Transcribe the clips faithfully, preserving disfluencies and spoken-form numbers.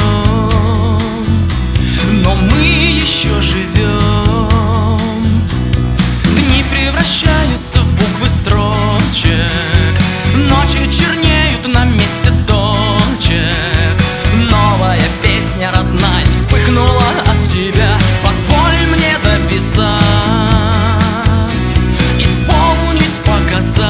но мы еще живем. Дни превращаются в буквы строчек, ночи чернеют на месте точек. Новая песня родная вспыхнула от тебя. Позволь мне дописать, исполнить, показать.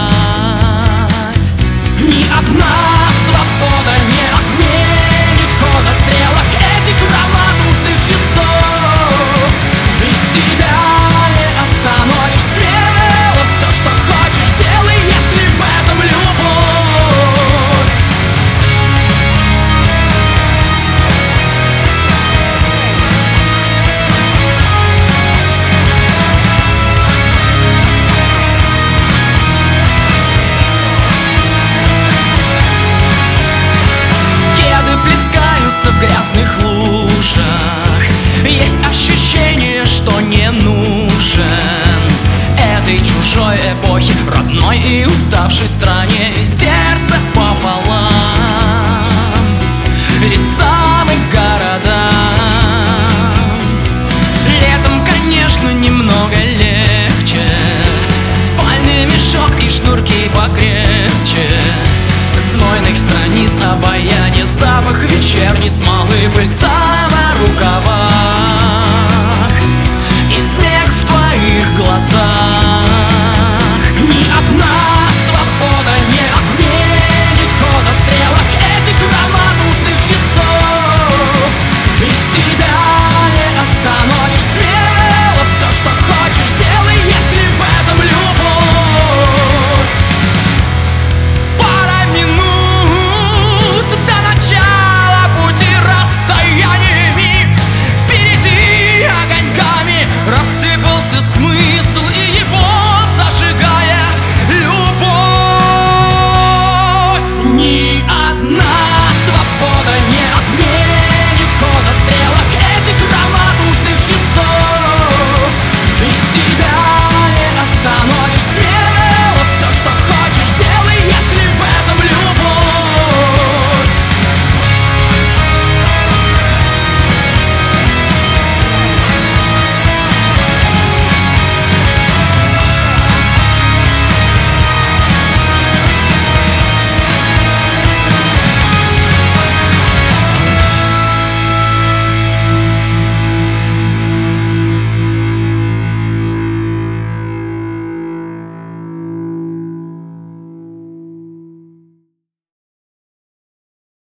Ни одна свобода не отменит хода стрелок этих равнодушных часов. И себя не остановишь смело. Все, что хочешь, делай, если в этом любовь. Кеды плескаются в грязных лужах. Есть ощущение, что не нужен этой чужой эпохи, родной и уставшей стране. И сердце пополам, лесам и городам. Летом, конечно, немного легче, спальный мешок и шнурки покрепче. Знойных страниц обаяние, запах вечерний смог.